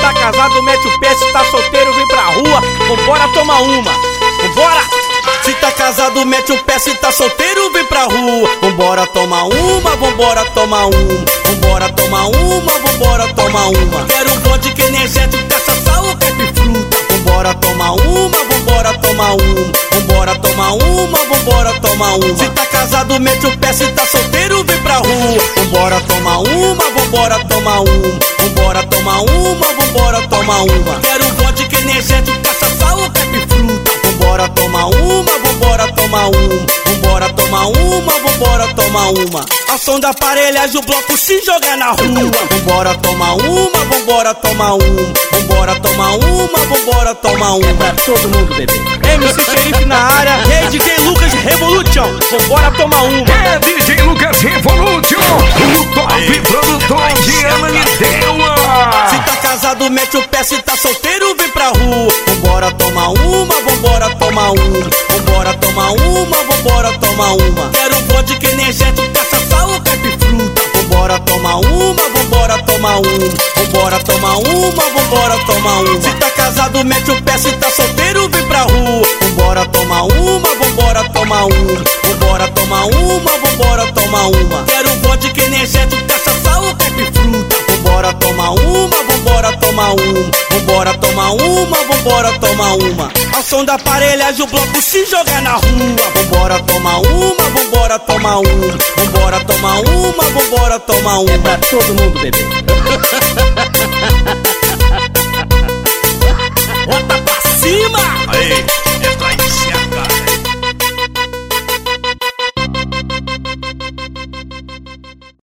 tá casado, mete o pé, se tá solteiro, vem pra rua, vambora tomar uma, vambora! Se tá casado, mete o pé, se tá solteiro, vem pra rua. Vambora tomar uma, vambora tomar uma. Vambora tomar uma, vambora tomar uma. Quero um vodka energético, cachaça ou fruta. Vambora tomar uma, vambora tomar uma. Vambora tomar uma, vambora tomar uma. Se tá casado, mete o pé, se tá solteiro, vem pra rua. Vambora tomar uma, vambora tomar uma. Vambora tomar uma, vambora tomar uma. Quero um vodka energético, cachaça ou fruta. Vambora tomar uma, vambora tomar uma. Vambora tomar uma, vambora tomar uma. Ao som da aparelhagem o bloco se joga na rua. Vambora tomar uma, vambora tomar uma. Vambora tomar uma, vambora tomar uma. É pra todo mundo, bebê. MC Xerife na área, e DJ Lucas Revolution, vambora tomar uma. É DJ Lucas Revolution, o top produtor de Ananindeua. Se tá casado, mete o pé, se tá solteiro, vem pra rua. Vambora tomar uma, vambora tomar uma. Vambora tomar uma, vambora tomar uma. Quero um vodka energético, cachaça ou fruta. Vambora tomar uma, vambora tomar uma. Vambora tomar uma, vambora tomar uma. Se tá casado, mete o pé, se tá solteiro, vem pra rua. Vambora tomar uma, vambora tomar uma. Vambora tomar uma, vambora tomar uma. Quero um vodka energético, cachaça ou fruta. Vambora tomar uma, vambora tomar uma. Vambora tomar uma, vambora tomar uma. Ao som da aparelhagem o bloco se joga na rua. Vambora tomar uma, vambora tomar uma. Vambora tomar uma, vambora tomar uma. É pra todo mundo, bebê. Bota pra cima! Aí.